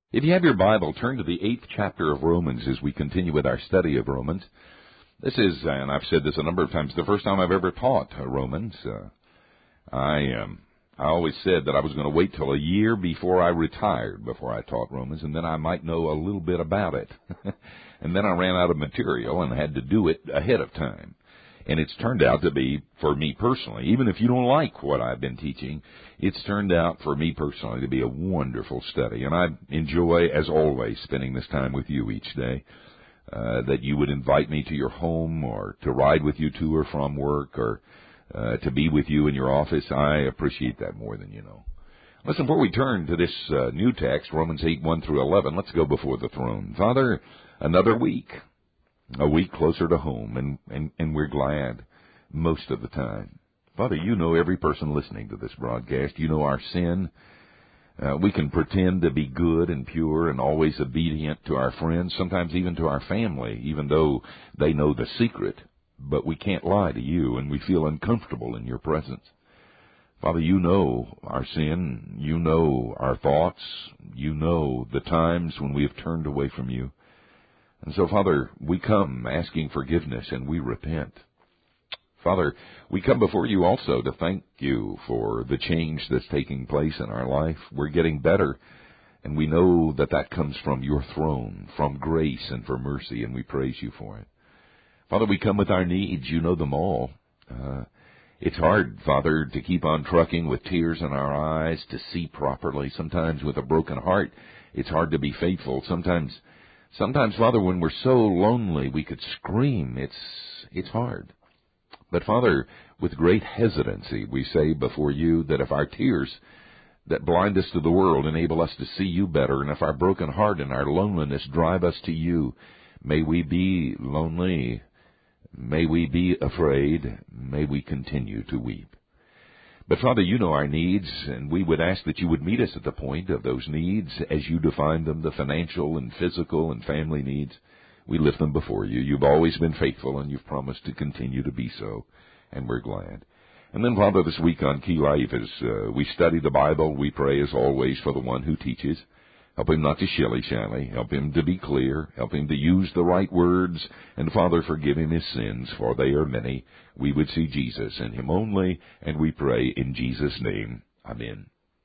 If you have your Bible, turn to the 8th chapter of Romans as we continue with our study of Romans. This is, and I've said this a number of times, the first time I've ever taught Romans. I always said that I was going to wait till a year before I retired before I taught Romans, and then I might know a little bit about it. And then I ran out of material and had to do it ahead of time. And it's turned out to be, for me personally, even if you don't like what I've been teaching, it's turned out for me personally to be a wonderful study. And I enjoy, as always, spending this time with you each day. That you would invite me to your home or to ride with you to or from work or to be with you in your office. I appreciate that more than you know. Listen, before we turn to this new text, Romans 8, 1 through 11, let's go before the throne. Father, another week. A week closer to home, and we're glad most of the time. Father, you know every person listening to this broadcast. You know our sin. We can pretend to be good and pure and always obedient to our friends, sometimes even to our family, even though they know the secret. But we can't lie to you, and we feel uncomfortable in your presence. Father, you know our sin. You know our thoughts. You know the times when we have turned away from you. And so, Father, we come asking forgiveness, and we repent. Father, we come before you also to thank you for the change that's taking place in our life. We're getting better, and we know that that comes from your throne, from grace and for mercy, and we praise you for it. Father, we come with our needs. You know them all. It's hard, Father, to keep on trucking with tears in our eyes, to see properly. Sometimes with a broken heart, it's hard to be faithful. Sometimes, Father, when we're so lonely, we could scream. It's hard. But, Father, with great hesitancy, we say before you that if our tears that blind us to the world enable us to see you better, and if our broken heart and our loneliness drive us to you, may we be lonely, may we be afraid, may we continue to weep. But, Father, you know our needs, and we would ask that you would meet us at the point of those needs as you define them, the financial and physical and family needs. We lift them before you. You've always been faithful, and you've promised to continue to be so, and we're glad. And then, Father, this week on Key Life, as we study the Bible, we pray, as always, for the one who teaches. Help him not to shilly-shally. Help him to be clear. Help him to use the right words. And, Father, forgive him his sins, for they are many. We would see Jesus and him only, and we pray in Jesus' name. Amen.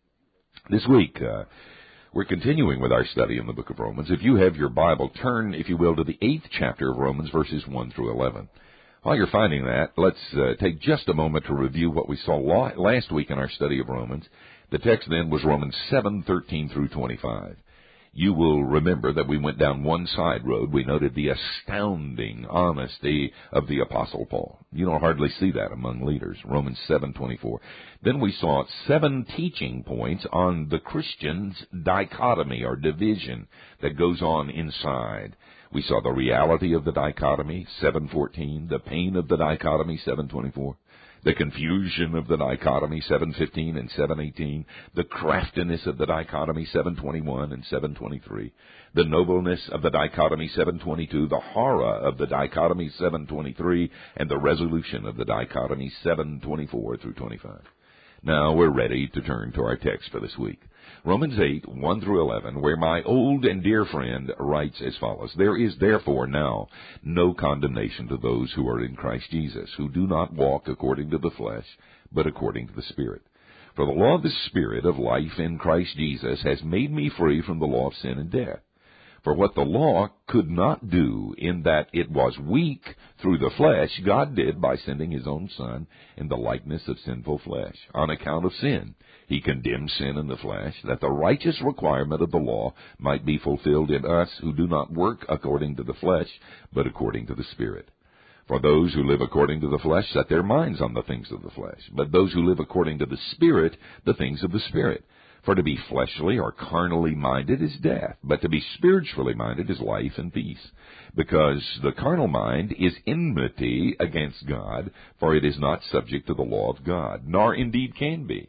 This week, we're continuing with our study in the book of Romans. If you have your Bible, turn, if you will, to the 8th chapter of Romans, verses 1 through 11. While you're finding that, let's take just a moment to review what we saw last week in our study of Romans. The text then was Romans 7:13 through 25. You will remember that we went down one side road. We noted the astounding honesty of the Apostle Paul. You don't hardly see that among leaders. Romans 7:24. Then we saw 7 teaching points on the Christian's dichotomy or division that goes on inside. We saw the reality of the dichotomy, 7:14, the pain of the dichotomy, 7:24. The confusion of the dichotomy, 7:15 and 7:18. The craftiness of the dichotomy, 7:21 and 7:23. The nobleness of the dichotomy, 7:22. The horror of the dichotomy, 7:23. And the resolution of the dichotomy, 7:24 through 25. Now we're ready to turn to our text for this week. Romans 8, 1 through 11, where my old and dear friend writes as follows. There is therefore now no condemnation to those who are in Christ Jesus, who do not walk according to the flesh, but according to the Spirit. For the law of the Spirit of life in Christ Jesus has made me free from the law of sin and death. For what the law could not do, in that it was weak through the flesh, God did by sending his own Son in the likeness of sinful flesh. On account of sin, he condemned sin in the flesh, that the righteous requirement of the law might be fulfilled in us who do not work according to the flesh, but according to the Spirit. For those who live according to the flesh set their minds on the things of the flesh, but those who live according to the Spirit, the things of the Spirit. For to be fleshly or carnally minded is death, but to be spiritually minded is life and peace. Because the carnal mind is enmity against God, for it is not subject to the law of God, nor indeed can be.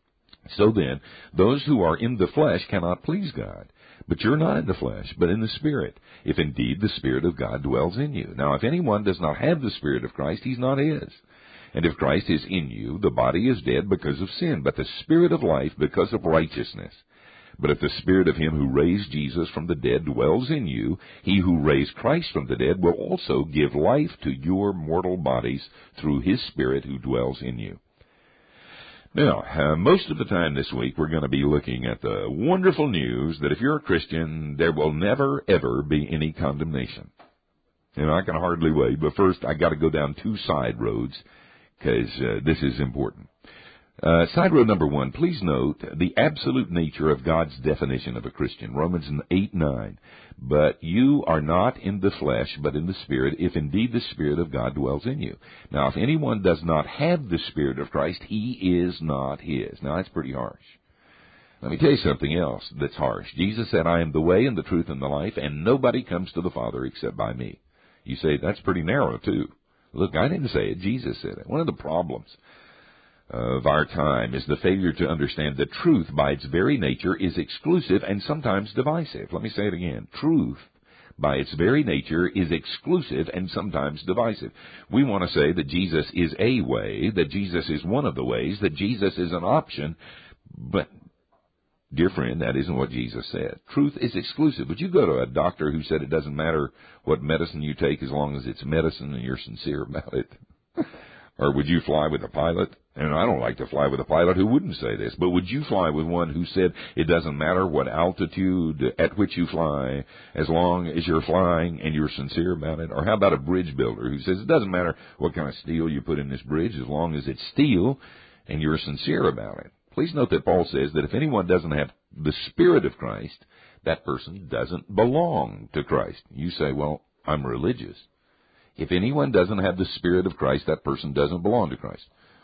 So then, those who are in the flesh cannot please God. But you're not in the flesh, but in the Spirit, if indeed the Spirit of God dwells in you. Now, if anyone does not have the Spirit of Christ, he's not his. And if Christ is in you, the body is dead because of sin, but the Spirit of life because of righteousness. But if the Spirit of him who raised Jesus from the dead dwells in you, he who raised Christ from the dead will also give life to your mortal bodies through his Spirit who dwells in you. Now, most of the time this week we're going to be looking at the wonderful news that if you're a Christian, there will never, ever be any condemnation. And I can hardly wait, but first I got to go down 2 side roads because this is important. Side road number 1, please note the absolute nature of God's definition of a Christian. Romans 8:9. But you are not in the flesh, but in the Spirit, if indeed the Spirit of God dwells in you. Now, if anyone does not have the Spirit of Christ, he is not his. Now, that's pretty harsh. Let me tell you something else that's harsh. Jesus said, I am the way and the truth and the life, and nobody comes to the Father except by me. You say, that's pretty narrow, too. Look, I didn't say it. Jesus said it. One of the problems of our time is the failure to understand that truth, by its very nature, is exclusive and sometimes divisive. Let me say it again. Truth, by its very nature, is exclusive and sometimes divisive. We want to say that Jesus is a way, that Jesus is one of the ways, that Jesus is an option, but, dear friend, that isn't what Jesus said. Truth is exclusive. Would you go to a doctor who said it doesn't matter what medicine you take as long as it's medicine and you're sincere about it? Or would you fly with a pilot? And I don't like to fly with a pilot who wouldn't say this, but would you fly with one who said it doesn't matter what altitude at which you fly as long as you're flying and you're sincere about it? Or how about a bridge builder who says it doesn't matter what kind of steel you put in this bridge as long as it's steel and you're sincere about it? Please note that Paul says that if anyone doesn't have the Spirit of Christ, that person doesn't belong to Christ. You say, well, I'm religious. If anyone doesn't have the Spirit of Christ, that person doesn't belong to Christ.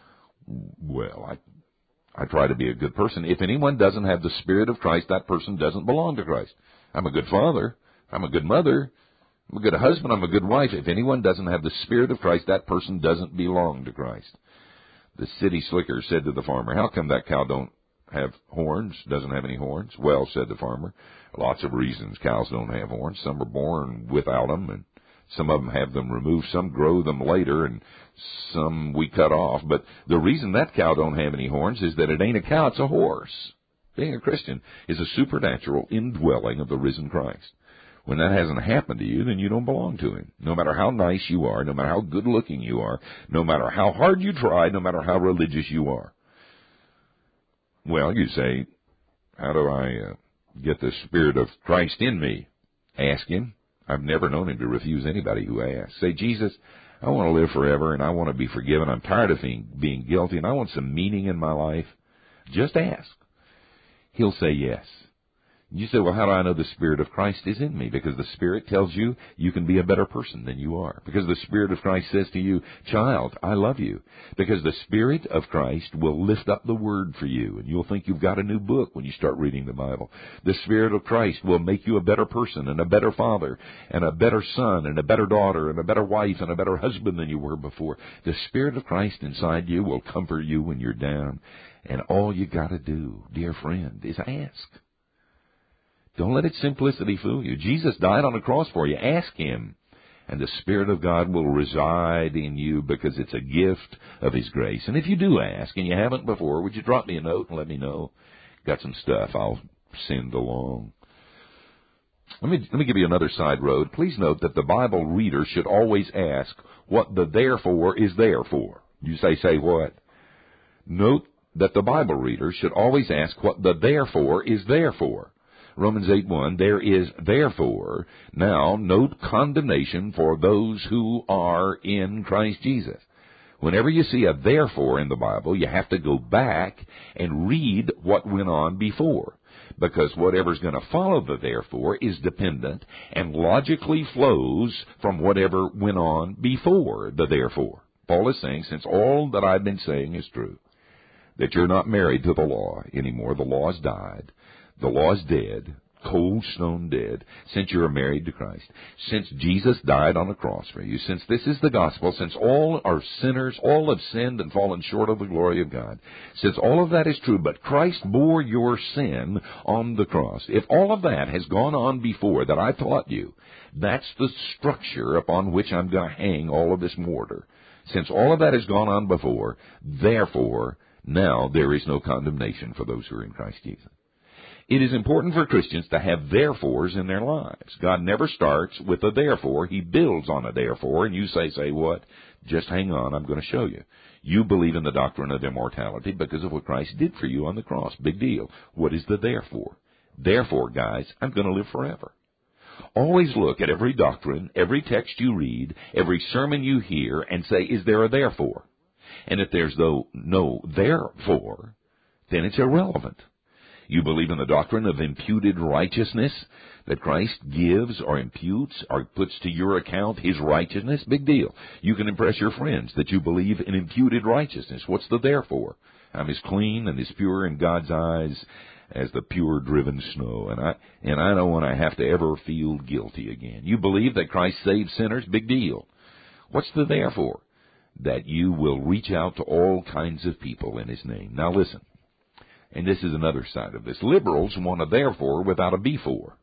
Well, I try to be a good person. If anyone doesn't have the Spirit of Christ, that person doesn't belong to Christ. I'm a good father. I'm a good mother. I'm a good husband. I'm a good wife. If anyone doesn't have the Spirit of Christ, that person doesn't belong to Christ. The city slicker said to the farmer, how come that cow don't have horns, doesn't have any horns? Well, said the farmer, lots of reasons cows don't have horns. Some are born without them, and some of them have them removed. Some grow them later, and some we cut off. But the reason that cow don't have any horns is that it ain't a cow, it's a horse. Being a Christian is a supernatural indwelling of the risen Christ. When that hasn't happened to you, then you don't belong to him. No matter how nice you are, no matter how good-looking you are, no matter how hard you try, no matter how religious you are. Well, you say, how do I get the Spirit of Christ in me? Ask him. I've never known him to refuse anybody who asks. Say, Jesus, I want to live forever, and I want to be forgiven. I'm tired of being guilty, and I want some meaning in my life. Just ask. He'll say yes. You say, well, how do I know the Spirit of Christ is in me? Because the Spirit tells you you can be a better person than you are. Because the Spirit of Christ says to you, child, I love you. Because the Spirit of Christ will lift up the Word for you, and you'll think you've got a new book when you start reading the Bible. The Spirit of Christ will make you a better person and a better father and a better son and a better daughter and a better wife and a better husband than you were before. The Spirit of Christ inside you will comfort you when you're down. And all you got to do, dear friend, is ask. Don't let its simplicity fool you. Jesus died on the cross for you. Ask him, and the Spirit of God will reside in you because it's a gift of his grace. And if you do ask, and you haven't before, would you drop me a note and let me know? Got some stuff I'll send along. Let me give you another side road. Please note that the Bible reader should always ask what the therefore is there for. You say what? Note that the Bible reader should always ask what the therefore is there for. Romans 8:1, there is therefore now no condemnation for those who are in Christ Jesus. Whenever you see a therefore in the Bible, you have to go back and read what went on before. Because whatever's going to follow the therefore is dependent and logically flows from whatever went on before the therefore. Paul is saying, since all that I've been saying is true, that you're not married to the law anymore, the law's died, the law's dead, cold stone dead, since you are married to Christ, since Jesus died on the cross for you, since this is the gospel, since all are sinners, all have sinned and fallen short of the glory of God, since all of that is true, but Christ bore your sin on the cross. If all of that has gone on before that I taught you, that's the structure upon which I'm going to hang all of this mortar. Since all of that has gone on before, therefore, now there is no condemnation for those who are in Christ Jesus. It is important for Christians to have therefores in their lives. God never starts with a therefore. He builds on a therefore, and you say what? Just hang on, I'm going to show you. You believe in the doctrine of immortality because of what Christ did for you on the cross. Big deal. What is the therefore? Therefore, guys, I'm going to live forever. Always look at every doctrine, every text you read, every sermon you hear, and say, is there a therefore? And if there's no therefore, then it's irrelevant. You believe in the doctrine of imputed righteousness, that Christ gives or imputes or puts to your account His righteousness? Big deal. You can impress your friends that you believe in imputed righteousness. What's the therefore? I'm as clean and as pure in God's eyes as the pure driven snow, and I don't want to have to ever feel guilty again. You believe that Christ saves sinners? Big deal. What's the therefore? That you will reach out to all kinds of people in His name. Now listen. And this is another side of this. Liberals want a therefore without a before.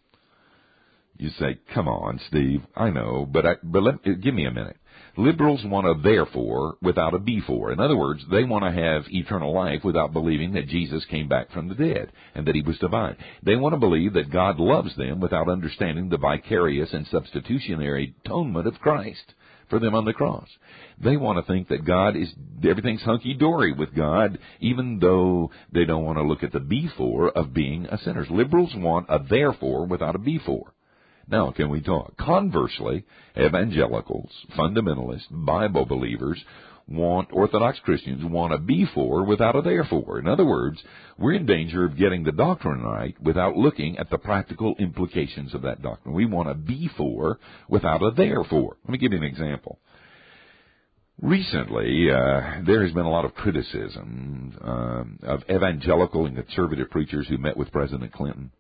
You say, come on, Steve, I know, but give me a minute. Liberals want a therefore without a before. In other words, they want to have eternal life without believing that Jesus came back from the dead and that He was divine. They want to believe that God loves them without understanding the vicarious and substitutionary atonement of Christ for them on the cross. They want to think that everything's hunky-dory with God, even though they don't want to look at the before of being a sinner. Liberals want a therefore without a before. Now, can we talk? Conversely, evangelicals, fundamentalists, Bible believers, Orthodox Christians want a before without a therefore. In other words, we're in danger of getting the doctrine right without looking at the practical implications of that doctrine. We want a before without a therefore. Let me give you an example. Recently, there has been a lot of criticism of evangelical and conservative preachers who met with President Clinton.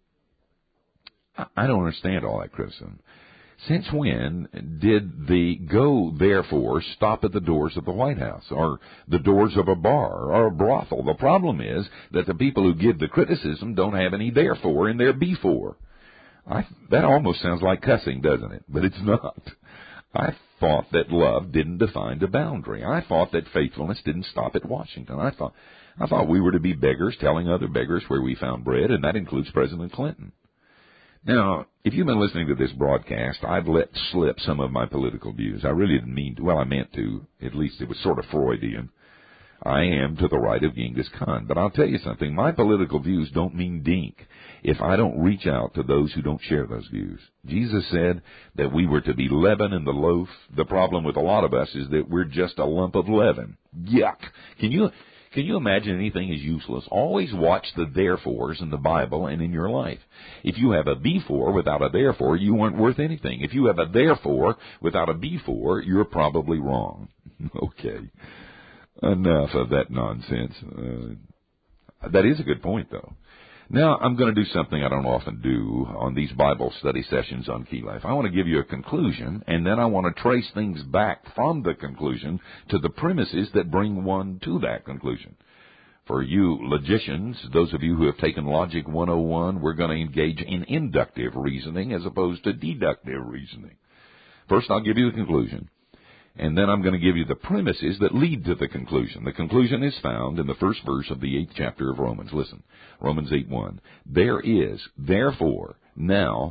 I don't understand all that criticism. Since when did the go, therefore, stop at the doors of the White House or the doors of a bar or a brothel? The problem is that the people who give the criticism don't have any therefore in their before. That almost sounds like cussing, doesn't it? But it's not. I thought that love didn't define the boundary. I thought that faithfulness didn't stop at Washington. I thought we were to be beggars telling other beggars where we found bread, and that includes President Clinton. Now, if you've been listening to this broadcast, I've let slip some of my political views. I really didn't mean to. Well, I meant to. At least it was sort of Freudian. I am to the right of Genghis Khan. But I'll tell you something. My political views don't mean dink if I don't reach out to those who don't share those views. Jesus said that we were to be leaven in the loaf. The problem with a lot of us is that we're just a lump of leaven. Yuck. Can you imagine anything is useless? Always watch the therefores in the Bible and in your life. If you have a before without a therefore, you aren't worth anything. If you have a therefore without a before, you're probably wrong. Okay. Enough of that nonsense. That is a good point, though. Now, I'm going to do something I don't often do on these Bible study sessions on Key Life. I want to give you a conclusion, and then I want to trace things back from the conclusion to the premises that bring one to that conclusion. For you logicians, those of you who have taken Logic 101, we're going to engage in inductive reasoning as opposed to deductive reasoning. First, I'll give you the conclusion. And then I'm going to give you the premises that lead to the conclusion. The conclusion is found in the first verse of the 8th chapter of Romans. Listen, Romans 8:1. There is, therefore, now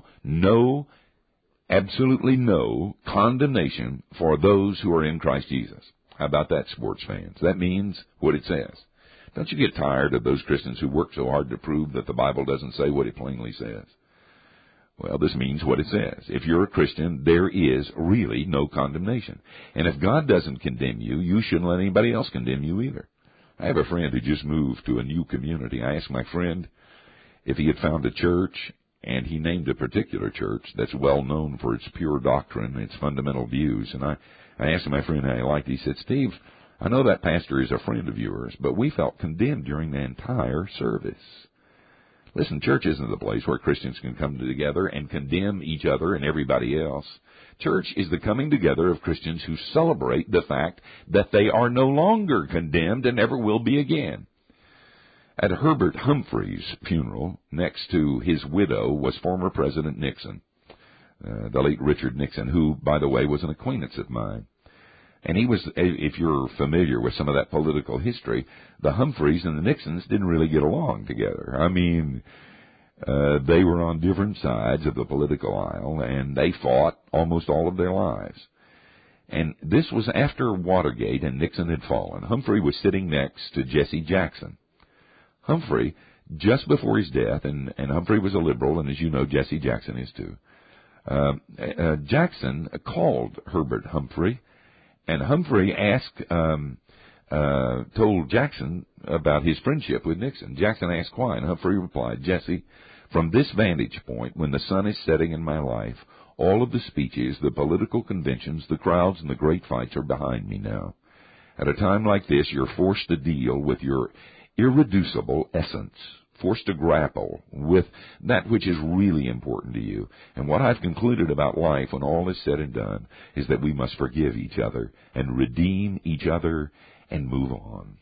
absolutely no condemnation for those who are in Christ Jesus. How about that, sports fans? That means what it says. Don't you get tired of those Christians who work so hard to prove that the Bible doesn't say what it plainly says? Well, this means what it says. If you're a Christian, there is really no condemnation. And if God doesn't condemn you, you shouldn't let anybody else condemn you either. I have a friend who just moved to a new community. I asked my friend if he had found a church, and he named a particular church that's well known for its pure doctrine and its fundamental views. And I asked my friend how he liked it. He said, Steve, I know that pastor is a friend of yours, but we felt condemned during the entire service. Listen, church isn't the place where Christians can come together and condemn each other and everybody else. Church is the coming together of Christians who celebrate the fact that they are no longer condemned and never will be again. At Herbert Humphrey's funeral, next to his widow, was former President Nixon, the late Richard Nixon, who, by the way, was an acquaintance of mine. And he was, if you're familiar with some of that political history, the Humphreys and the Nixons didn't really get along together. I mean, they were on different sides of the political aisle, and they fought almost all of their lives. And this was after Watergate and Nixon had fallen. Humphrey was sitting next to Jesse Jackson. Humphrey, just before his death, and Humphrey was a liberal, and as you know, Jesse Jackson is too, Jackson called Herbert Humphrey, and Humphrey told Jackson about his friendship with Nixon. Jackson asked why, and Humphrey replied, "Jesse, from this vantage point, when the sun is setting in my life, all of the speeches, the political conventions, the crowds, and the great fights are behind me now. At a time like this, you're forced to deal with your irreducible essence, forced to grapple with that which is really important to you. And what I've concluded about life, when all is said and done, is that we must forgive each other and redeem each other and move on."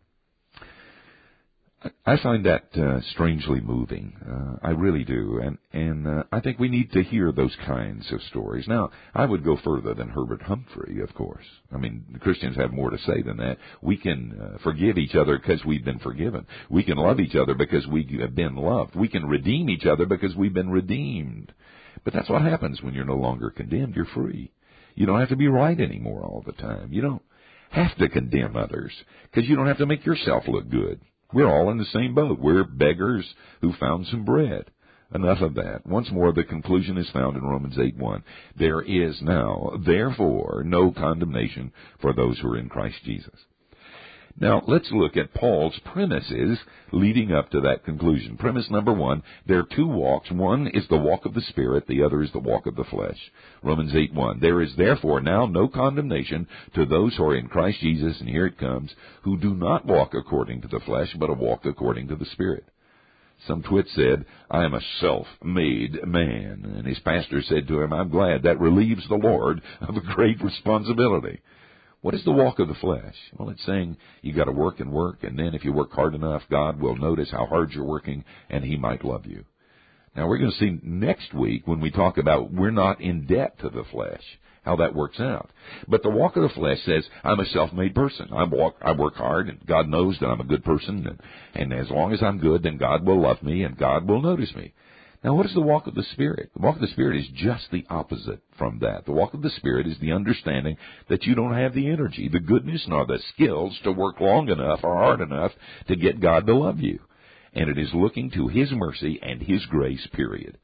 I find that strangely moving. I really do. And I think we need to hear those kinds of stories. Now, I would go further than Herbert Humphrey, of course. I mean, Christians have more to say than that. We can forgive each other because we've been forgiven. We can love each other because we have been loved. We can redeem each other because we've been redeemed. But that's what happens when you're no longer condemned. You're free. You don't have to be right anymore all the time. You don't have to condemn others because you don't have to make yourself look good. We're all in the same boat. We're beggars who found some bread. Enough of that. Once more, the conclusion is found in Romans 8:1. There is now, therefore, no condemnation for those who are in Christ Jesus. Now, let's look at Paul's premises leading up to that conclusion. Premise number 1, there are two walks. One is the walk of the Spirit. The other is the walk of the flesh. Romans 8:1. There is therefore now no condemnation to those who are in Christ Jesus, and here it comes, who do not walk according to the flesh, but walk according to the Spirit. Some twit said, "I am a self-made man." And his pastor said to him, "I'm glad. That relieves the Lord of a great responsibility." What is the walk of the flesh? Well, it's saying you got to work, and then if you work hard enough, God will notice how hard you're working, and He might love you. Now, we're going to see next week when we talk about we're not in debt to the flesh, how that works out. But the walk of the flesh says, I'm a self-made person. I work hard, and God knows that I'm a good person, and as long as I'm good, then God will love me, and God will notice me. Now, what is the walk of the Spirit? The walk of the Spirit is just the opposite from that. The walk of the Spirit is the understanding that you don't have the energy, the goodness, nor the skills to work long enough or hard enough to get God to love you. And it is looking to His mercy and His grace, period.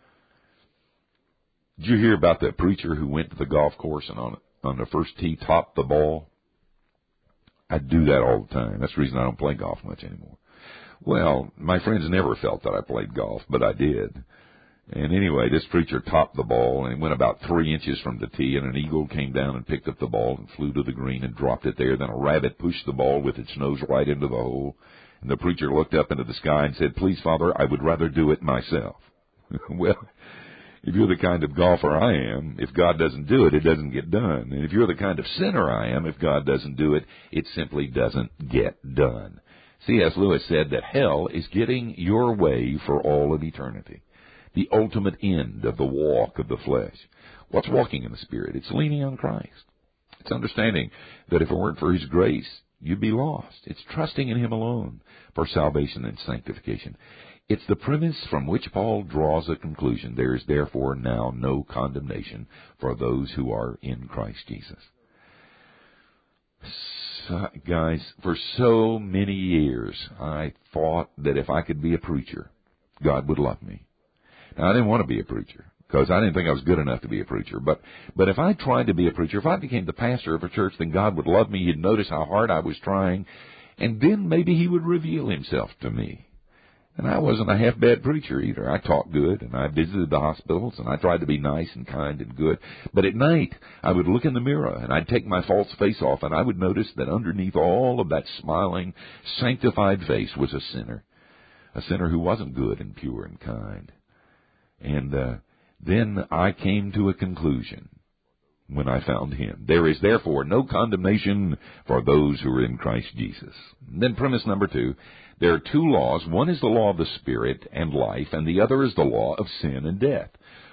Did you hear about that preacher who went to the golf course and on the first tee topped the ball? I do that all the time. That's the reason I don't play golf much anymore. Well, my friends never felt that I played golf, but I did. And anyway, this preacher topped the ball, and it went about 3 inches from the tee, and an eagle came down and picked up the ball and flew to the green and dropped it there. Then a rabbit pushed the ball with its nose right into the hole. And the preacher looked up into the sky and said, "Please, Father, I would rather do it myself." Well, if you're the kind of golfer I am, if God doesn't do it, it doesn't get done. And if you're the kind of sinner I am, if God doesn't do it, it simply doesn't get done. C.S. Lewis said that hell is getting your way for all of eternity, the ultimate end of the walk of the flesh. What's walking in the Spirit? It's leaning on Christ. It's understanding that if it weren't for His grace, you'd be lost. It's trusting in Him alone for salvation and sanctification. It's the premise from which Paul draws a conclusion. There is therefore now no condemnation for those who are in Christ Jesus. Guys, for so many years, I thought that if I could be a preacher, God would love me. Now, I didn't want to be a preacher because I didn't think I was good enough to be a preacher. But if I tried to be a preacher, if I became the pastor of a church, then God would love me. He'd notice how hard I was trying, and then maybe He would reveal Himself to me. And I wasn't a half-bad preacher either. I taught good, and I visited the hospitals, and I tried to be nice and kind and good. But at night, I would look in the mirror, and I'd take my false face off, and I would notice that underneath all of that smiling, sanctified face was a sinner who wasn't good and pure and kind. And then I came to a conclusion when I found Him. There is therefore no condemnation for those who are in Christ Jesus. And then premise number 2, there are two laws. One is the law of the Spirit and life, and the other is the law of sin and death.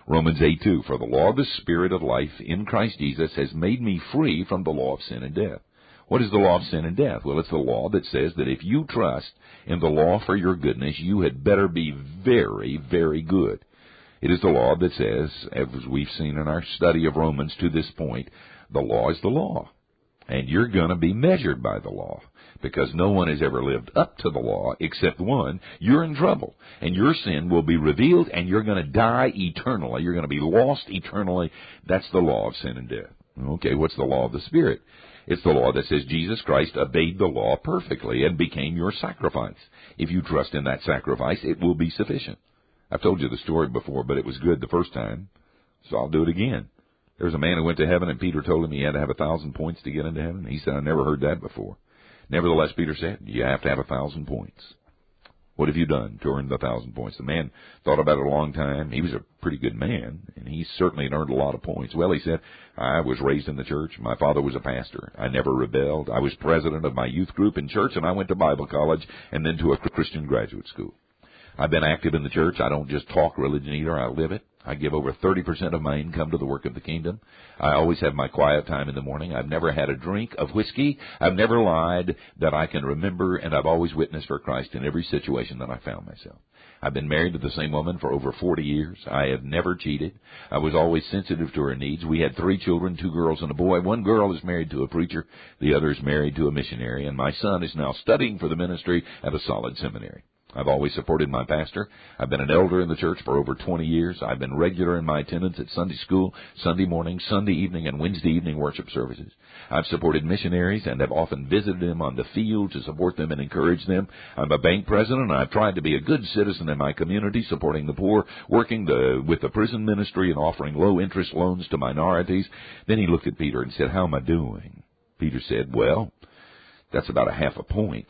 Romans 8:2, for the law of the Spirit of life in Christ Jesus has made me free from the law of sin and death. What is the law of sin and death? Well, it's the law that says that if you trust in the law for your goodness, you had better be very, very good. It is the law that says, as we've seen in our study of Romans to this point, the law is the law. And you're going to be measured by the law. Because no one has ever lived up to the law except one, you're in trouble. And your sin will be revealed, and you're going to die eternally. You're going to be lost eternally. That's the law of sin and death. Okay, what's the law of the Spirit? It's the law that says Jesus Christ obeyed the law perfectly and became your sacrifice. If you trust in that sacrifice, it will be sufficient. I've told you the story before, but it was good the first time, so I'll do it again. There was a man who went to heaven, and Peter told him he had to have 1,000 points to get into heaven. He said, I never heard that before. Nevertheless, Peter said, you have to have 1,000 points. What have you done to earn the 1,000 points? The man thought about it a long time. He was a pretty good man, and he certainly had earned a lot of points. Well, he said, I was raised in the church. My father was a pastor. I never rebelled. I was president of my youth group in church, and I went to Bible college and then to a Christian graduate school. I've been active in the church. I don't just talk religion either. I live it. I give over 30% of my income to the work of the kingdom. I always have my quiet time in the morning. I've never had a drink of whiskey. I've never lied that I can remember, and I've always witnessed for Christ in every situation that I found myself. I've been married to the same woman for over 40 years. I have never cheated. I was always sensitive to her needs. We had 3 children, 2 girls and a boy. One girl is married to a preacher. The other is married to a missionary. And my son is now studying for the ministry at a solid seminary. I've always supported my pastor. I've been an elder in the church for over 20 years. I've been regular in my attendance at Sunday school, Sunday morning, Sunday evening, and Wednesday evening worship services. I've supported missionaries and have often visited them on the field to support them and encourage them. I'm a bank president, and I've tried to be a good citizen in my community, supporting the poor, working with the prison ministry and offering low-interest loans to minorities. Then he looked at Peter and said, how am I doing? Peter said, well, that's about a half a point.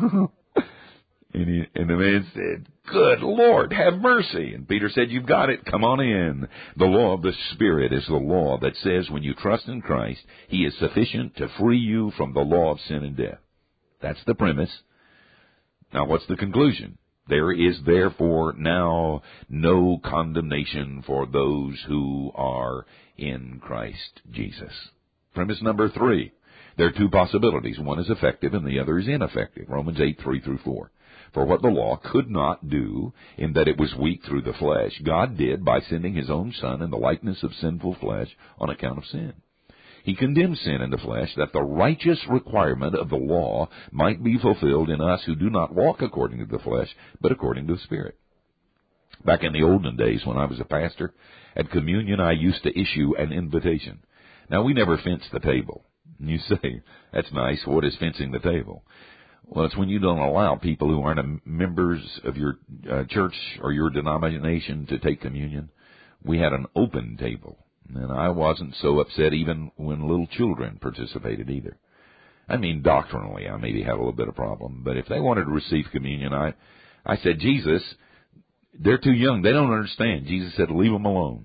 And the man said, good Lord, have mercy. And Peter said, you've got it. Come on in. The law of the Spirit is the law that says when you trust in Christ, He is sufficient to free you from the law of sin and death. That's the premise. Now, what's the conclusion? There is therefore now no condemnation for those who are in Christ Jesus. Premise number 3. There are 2 possibilities. One is effective and the other is ineffective. Romans 8:3-4. For what the law could not do, in that it was weak through the flesh, God did by sending His own Son in the likeness of sinful flesh on account of sin. He condemned sin in the flesh, that the righteous requirement of the law might be fulfilled in us who do not walk according to the flesh, but according to the Spirit. Back in the olden days when I was a pastor, at communion I used to issue an invitation. Now, we never fenced the table. You say, that's nice. What is fencing the table? Well, it's when you don't allow people who aren't members of your church or your denomination to take communion. We had an open table, and I wasn't so upset even when little children participated either. I mean, doctrinally, I maybe had a little bit of problem, but if they wanted to receive communion, I said, Jesus, they're too young. They don't understand. Jesus said, leave them alone.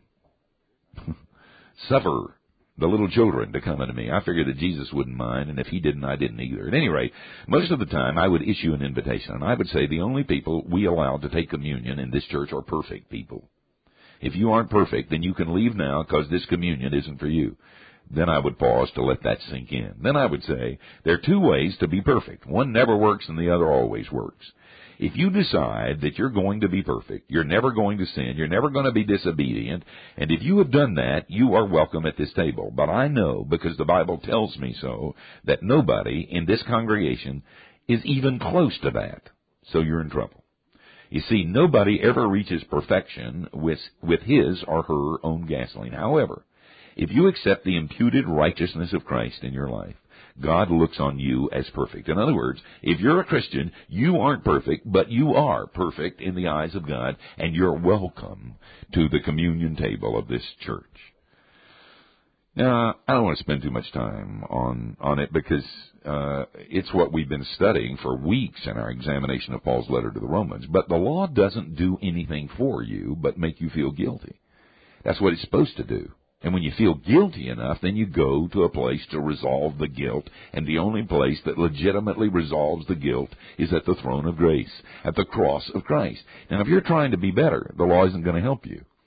Suffer the little children to come unto me. I figured that Jesus wouldn't mind, and if He didn't, I didn't either. At any rate, most of the time I would issue an invitation, and I would say the only people we allow to take communion in this church are perfect people. If you aren't perfect, then you can leave now because this communion isn't for you. Then I would pause to let that sink in. Then I would say, there are 2 ways to be perfect. One never works and the other always works. If you decide that you're going to be perfect, you're never going to sin, you're never going to be disobedient, and if you have done that, you are welcome at this table. But I know, because the Bible tells me so, that nobody in this congregation is even close to that. So you're in trouble. You see, nobody ever reaches perfection with his or her own gasoline. However, if you accept the imputed righteousness of Christ in your life, God looks on you as perfect. In other words, if you're a Christian, you aren't perfect, but you are perfect in the eyes of God, and you're welcome to the communion table of this church. Now, I don't want to spend too much time on it because it's what we've been studying for weeks in our examination of Paul's letter to the Romans. But the law doesn't do anything for you but make you feel guilty. That's what it's supposed to do. And when you feel guilty enough, then you go to a place to resolve the guilt. And the only place that legitimately resolves the guilt is at the throne of grace, at the cross of Christ. Now, if you're trying to be better, the law isn't going to help you.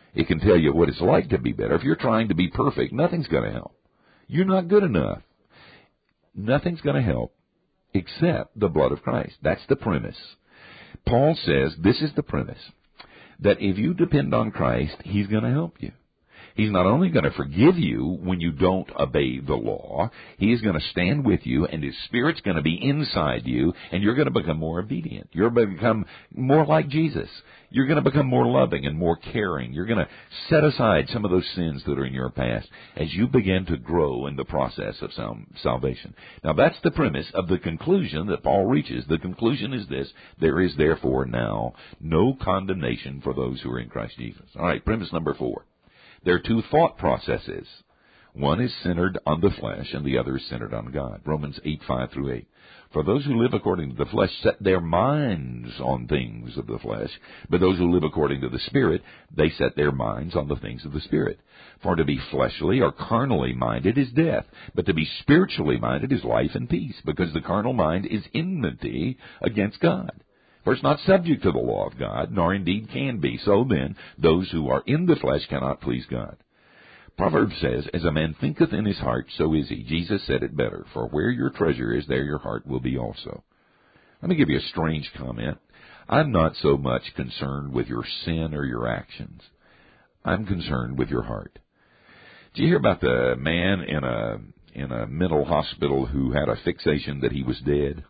It can tell you what it's like to be better. If you're trying to be perfect, nothing's going to help. You're not good enough. Nothing's going to help except the blood of Christ. That's the premise. Paul says this is the premise, that if you depend on Christ, He's going to help you. He's not only going to forgive you when you don't obey the law, He is going to stand with you, and His Spirit's going to be inside you, and you're going to become more obedient. You're going to become more like Jesus. You're going to become more loving and more caring. You're going to set aside some of those sins that are in your past as you begin to grow in the process of salvation. Now, that's the premise of the conclusion that Paul reaches. The conclusion is this: there is therefore now no condemnation for those who are in Christ Jesus. All right, premise number 4. There are two thought processes. One is centered on the flesh, and the other is centered on God. Romans 8:5-8. For those who live according to the flesh set their minds on things of the flesh, but those who live according to the Spirit, they set their minds on the things of the Spirit. For to be fleshly or carnally minded is death, but to be spiritually minded is life and peace, because the carnal mind is enmity against God. For it's not subject to the law of God, nor indeed can be. So then, those who are in the flesh cannot please God. Proverbs says, as a man thinketh in his heart, so is he. Jesus said it better, for where your treasure is, there your heart will be also. Let me give you a strange comment. I'm not so much concerned with your sin or your actions. I'm concerned with your heart. Did you hear about the man in a mental hospital who had a fixation that he was dead?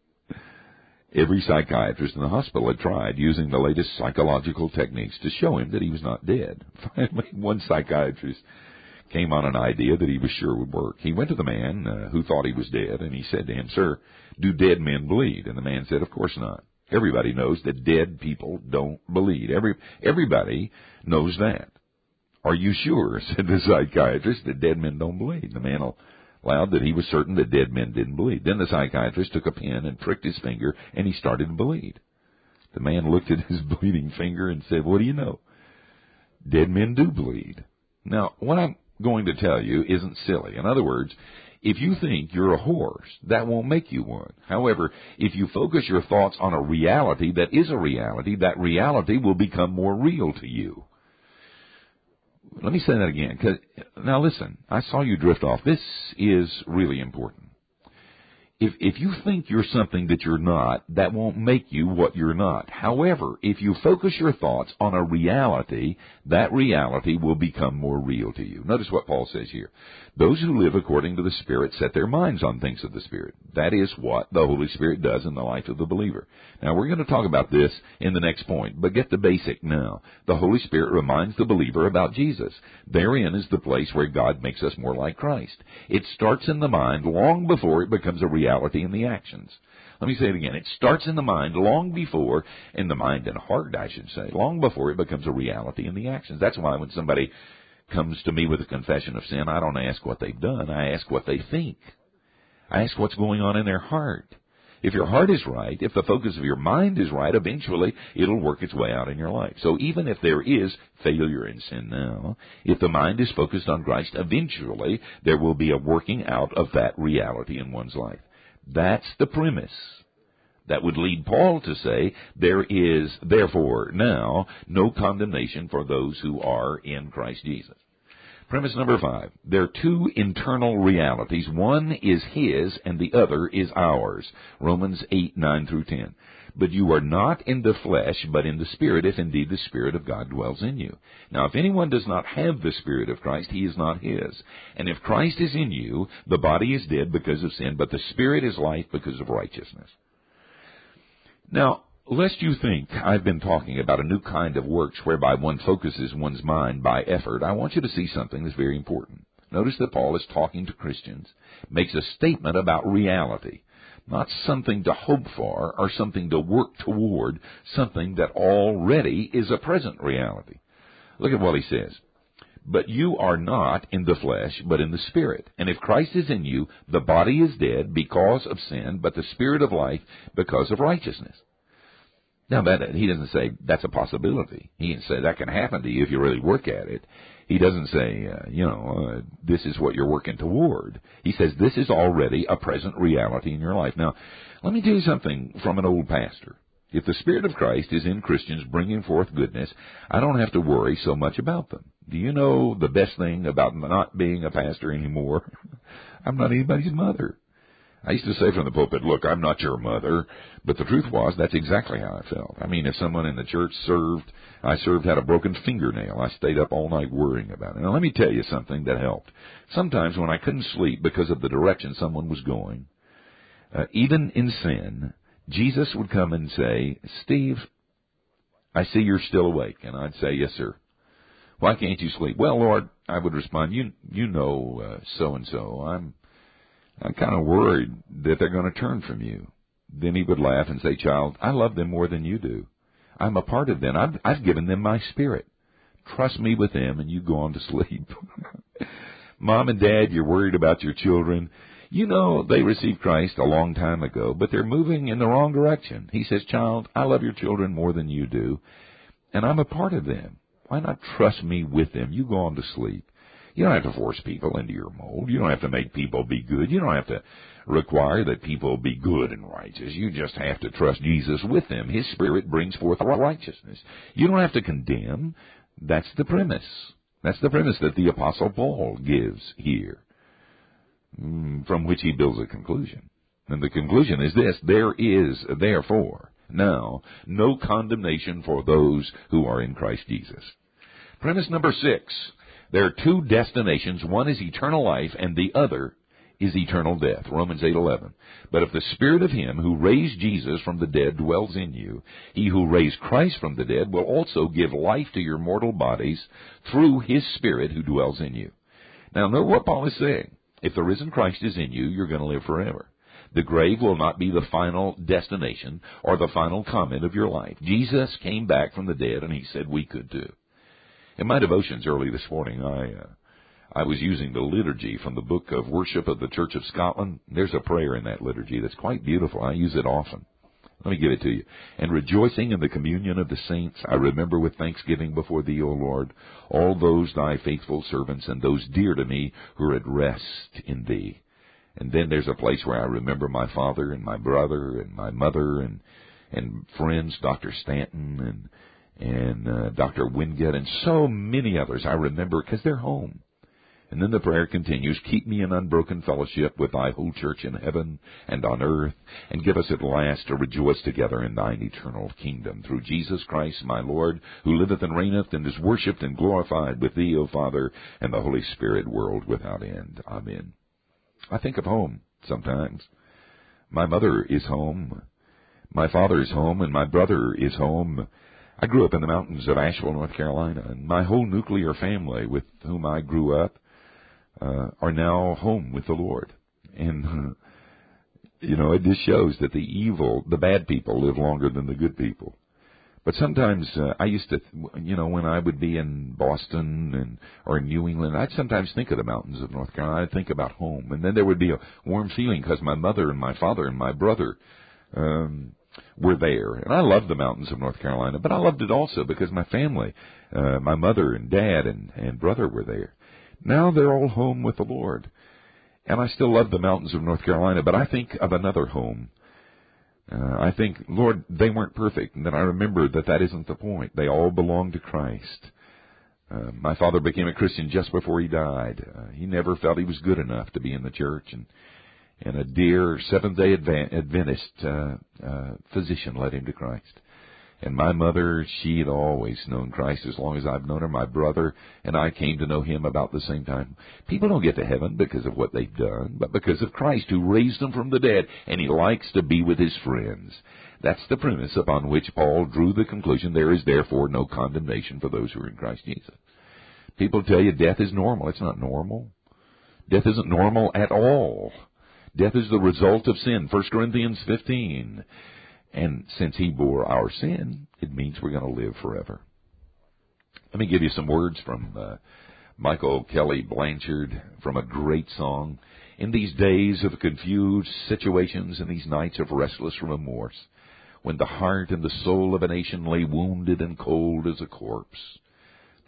Every psychiatrist in the hospital had tried using the latest psychological techniques to show him that he was not dead. Finally, one psychiatrist came on an idea that he was sure would work. He went to the man who thought he was dead, and he said to him, "Sir, do dead men bleed?" And the man said, "Of course not. Everybody knows that dead people don't bleed. Everybody knows that." "Are you sure," said the psychiatrist, "that dead men don't bleed?" The man allowed that he was certain that dead men didn't bleed. Then the psychiatrist took a pin and pricked his finger, and he started to bleed. The man looked at his bleeding finger and said, "What do you know? Dead men do bleed." Now, what I'm going to tell you isn't silly. In other words, if you think you're a horse, that won't make you one. However, if you focus your thoughts on a reality that is a reality, that reality will become more real to you. Let me say that again. Now listen, I saw you drift off. This is really important. If you think you're something that you're not, that won't make you what you're not. However, if you focus your thoughts on a reality, that reality will become more real to you. Notice what Paul says here. Those who live according to the Spirit set their minds on things of the Spirit. That is what the Holy Spirit does in the life of the believer. Now, we're going to talk about this in the next point, but get the basic now. The Holy Spirit reminds the believer about Jesus. Therein is the place where God makes us more like Christ. It starts in the mind long before it becomes a reality in the actions. Let me say it again. It starts in the mind long before, in the mind and heart, I should say, long before it becomes a reality in the actions. That's why when somebody comes to me with a confession of sin, I don't ask what they've done. I ask what they think. I ask what's going on in their heart. If your heart is right, if the focus of your mind is right, eventually it'll work its way out in your life. So even if there is failure in sin now, if the mind is focused on Christ, eventually there will be a working out of that reality in one's life. That's the premise. That would lead Paul to say, there is therefore now no condemnation for those who are in Christ Jesus. Premise number 5. There are two internal realities. One is His and the other is ours. Romans 8:9-10. But you are not in the flesh, but in the Spirit, if indeed the Spirit of God dwells in you. Now, if anyone does not have the Spirit of Christ, he is not his. And if Christ is in you, the body is dead because of sin, but the Spirit is life because of righteousness. Now, lest you think I've been talking about a new kind of works whereby one focuses one's mind by effort, I want you to see something that's very important. Notice that Paul is talking to Christians, makes a statement about reality, not something to hope for or something to work toward, something that already is a present reality. Look at what he says. But you are not in the flesh, but in the Spirit. And if Christ is in you, the body is dead because of sin, but the Spirit of life because of righteousness. Now, he doesn't say that's a possibility. He doesn't say that can happen to you if you really work at it. He doesn't say, this is what you're working toward. He says this is already a present reality in your life. Now, let me tell you something from an old pastor. If the Spirit of Christ is in Christians bringing forth goodness, I don't have to worry so much about them. Do you know the best thing about not being a pastor anymore? I'm not anybody's mother. I used to say from the pulpit, look, I'm not your mother. But the truth was, that's exactly how I felt. I mean, if someone in the church I served had a broken fingernail, I stayed up all night worrying about it. Now, let me tell you something that helped. Sometimes when I couldn't sleep because of the direction someone was going, even in sin, Jesus would come and say, Steve, I see you're still awake. And I'd say, yes, sir. Why can't you sleep? Well, Lord, I would respond, you know so-and-so. I'm kind of worried that they're going to turn from you. Then he would laugh and say, child, I love them more than you do. I'm a part of them. I've given them my Spirit. Trust me with them, and you go on to sleep. Mom and Dad, you're worried about your children. You know they received Christ a long time ago, but they're moving in the wrong direction. He says, child, I love your children more than you do, and I'm a part of them. Why not trust me with them? You go on to sleep. You don't have to force people into your mold. You don't have to make people be good. You don't have to require that people be good and righteous. You just have to trust Jesus with them. His Spirit brings forth righteousness. You don't have to condemn. That's the premise. That's the premise that the Apostle Paul gives here, from which he builds a conclusion. And the conclusion is this: there is, therefore, now no condemnation for those who are in Christ Jesus. Premise number 6. There are two destinations. One is eternal life, and the other is eternal death. Romans 8:11. But if the Spirit of him who raised Jesus from the dead dwells in you, he who raised Christ from the dead will also give life to your mortal bodies through his Spirit who dwells in you. Now, note what Paul is saying. If the risen Christ is in you, you're going to live forever. The grave will not be the final destination or the final comment of your life. Jesus came back from the dead, and he said we could too. In my devotions early this morning, I was using the liturgy from the Book of Worship of the Church of Scotland. There's a prayer in that liturgy that's quite beautiful. I use it often. Let me give it to you. And rejoicing in the communion of the saints, I remember with thanksgiving before thee, O Lord, all those thy faithful servants and those dear to me who are at rest in thee. And then there's a place where I remember my father and my brother and my mother and friends, Dr. Stanton and Dr. Wingate, and so many others I remember because they're home. And then the prayer continues, keep me in unbroken fellowship with thy whole church in heaven and on earth, and give us at last to rejoice together in thine eternal kingdom, through Jesus Christ my Lord, who liveth and reigneth and is worshipped and glorified with thee, O Father, and the Holy Spirit, world without end. Amen. I think of home sometimes. My mother is home. My father is home, and my brother is home. I grew up in the mountains of Asheville, North Carolina, and my whole nuclear family with whom I grew up are now home with the Lord. And, it just shows that the bad people live longer than the good people. But sometimes I used to, when I would be in Boston or in New England, I'd sometimes think of the mountains of North Carolina. I'd think about home. And then there would be a warm feeling because my mother and my father and my brother were there. And I loved the mountains of North Carolina, but I loved it also because my family, my mother and dad and brother were there. Now they're all home with the Lord. And I still love the mountains of North Carolina, but I think of another home. I think, Lord, they weren't perfect. And then I remember that isn't the point. They all belong to Christ. My father became a Christian just before he died. He never felt he was good enough to be in the church. And a dear Seventh-day Adventist physician led him to Christ. And my mother, she had always known Christ as long as I've known her. My brother and I came to know him about the same time. People don't get to heaven because of what they've done, but because of Christ who raised them from the dead, and he likes to be with his friends. That's the premise upon which Paul drew the conclusion, there is therefore no condemnation for those who are in Christ Jesus. People tell you death is normal. It's not normal. Death isn't normal at all. Death is the result of sin. 1 Corinthians 15. And since he bore our sin, it means we're going to live forever. Let me give you some words from Michael Kelly Blanchard from a great song. In these days of confused situations, in these nights of restless remorse, when the heart and the soul of a nation lay wounded and cold as a corpse,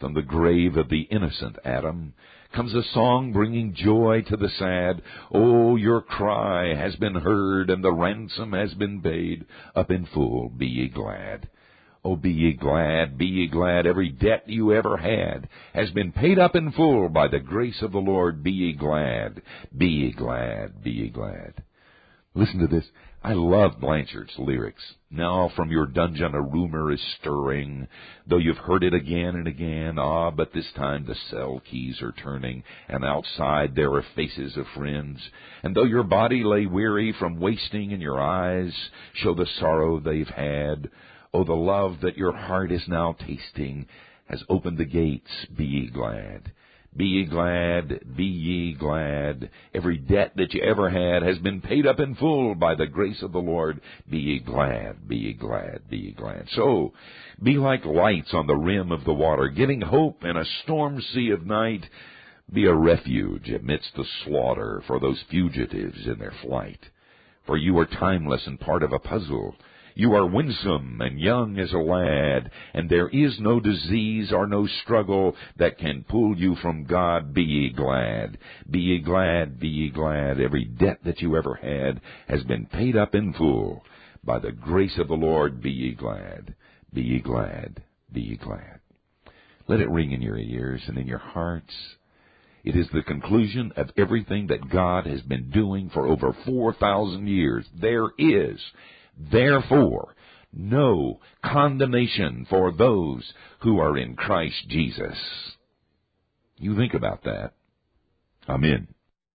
From the grave of the innocent Adam comes a song bringing joy to the sad. Oh, your cry has been heard, and the ransom has been paid. Up in full, be ye glad. Oh, be ye glad, be ye glad. Every debt you ever had has been paid up in full by the grace of the Lord. Be ye glad, be ye glad, be ye glad. Listen to this. I love Blanchard's lyrics. Now from your dungeon a rumor is stirring, though you've heard it again and again. Ah, but this time the cell keys are turning, and outside there are faces of friends. And though your body lay weary from wasting and your eyes show the sorrow they've had, oh, the love that your heart is now tasting has opened the gates. Be ye glad. Be ye glad, be ye glad. Every debt that you ever had has been paid up in full by the grace of the Lord. Be ye glad, be ye glad, be ye glad. So, be like lights on the rim of the water, giving hope in a storm sea of night. Be a refuge amidst the slaughter for those fugitives in their flight. For you are timeless and part of a puzzle. You are winsome and young as a lad, and there is no disease or no struggle that can pull you from God. Be ye glad, be ye glad, be ye glad. Every debt that you ever had has been paid up in full. By the grace of the Lord, be ye glad, be ye glad, be ye glad. Let it ring in your ears and in your hearts. It is the conclusion of everything that God has been doing for over 4,000 years. There is, therefore, no condemnation for those who are in Christ Jesus. You think about that. Amen.